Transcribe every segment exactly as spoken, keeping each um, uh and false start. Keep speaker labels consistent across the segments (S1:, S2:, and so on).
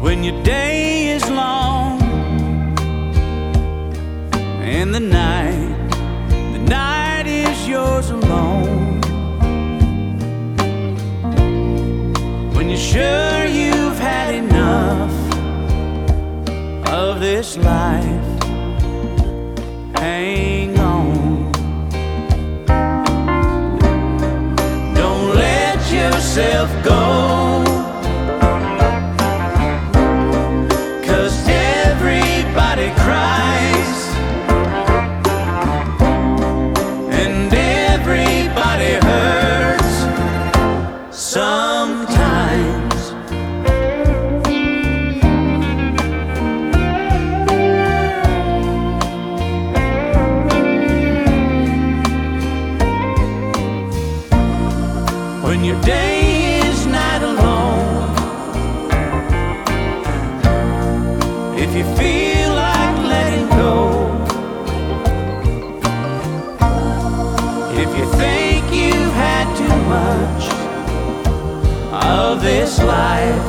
S1: when your day is long and the night, the night is yours alone. When you're sure you've had enough of this life, hang on. Don't let yourself go, 'cause everybody cries and everybody hurts sometimes. When your day is not alone, if you feel like letting go, if you think you've had too much of this life,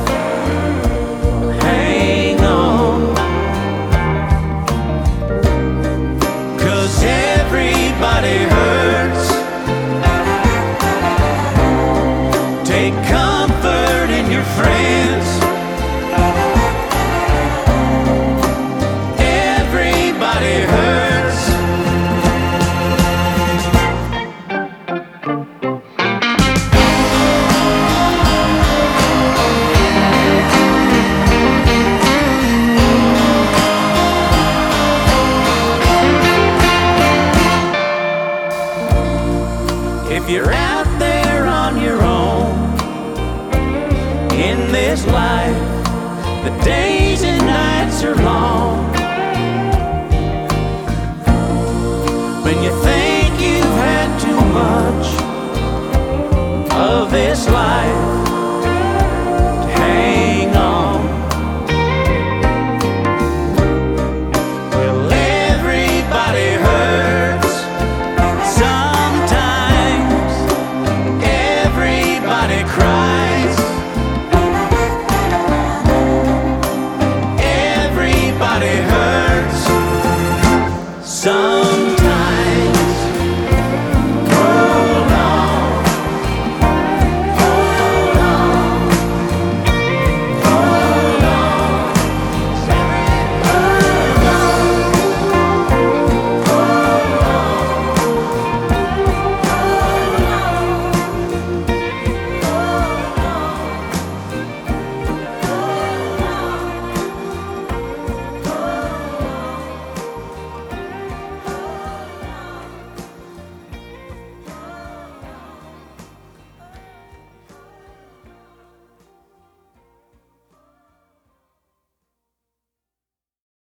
S1: hang on, 'cause everybody hurts. Take comfort in your friends. Everybody hurts. If you're out there on your own in this life, the days and nights are long. When you think you've had too much of this